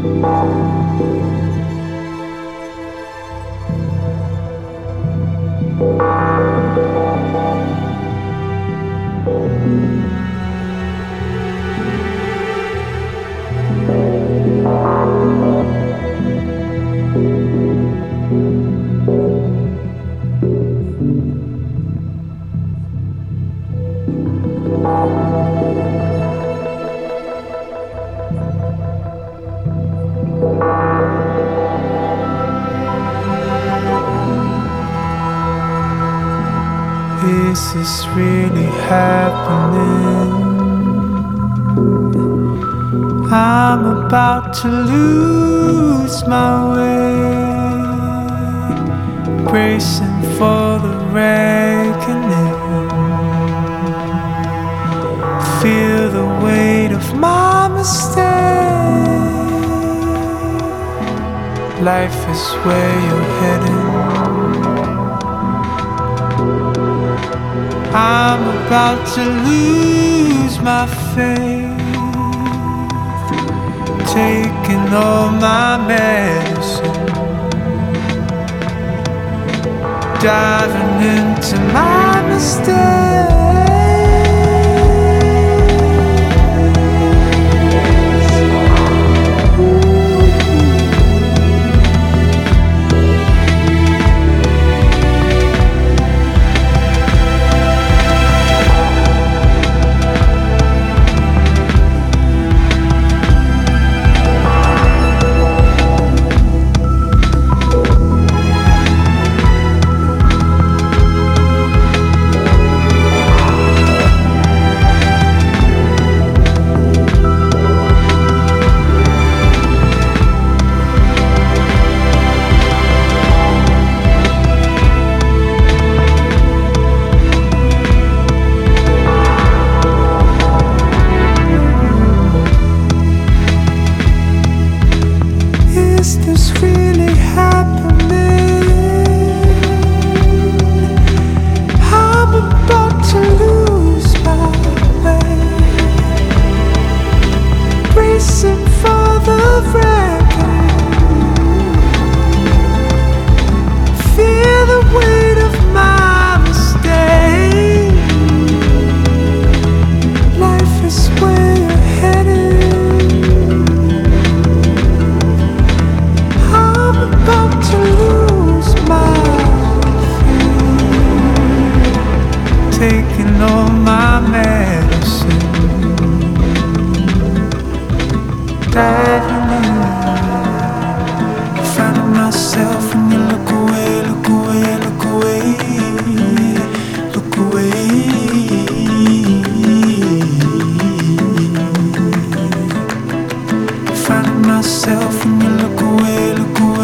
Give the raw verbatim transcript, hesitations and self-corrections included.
Is this really happening? I'm about to lose my way, bracing for the reckoning. Feel the weight of my mistake. Life is where you're heading. I'm about to lose my faith, taking all my medicine, diving into my mistakes. Is this really happening? I'm about to lose my way, bracing for the reckoning. Feel the weight of my mistake. Life is where you're headed. About to lose my faith, taking all my medicine, diving in, finding myself when you look away, look away, look away, look away. Finding myself when you look away, look away.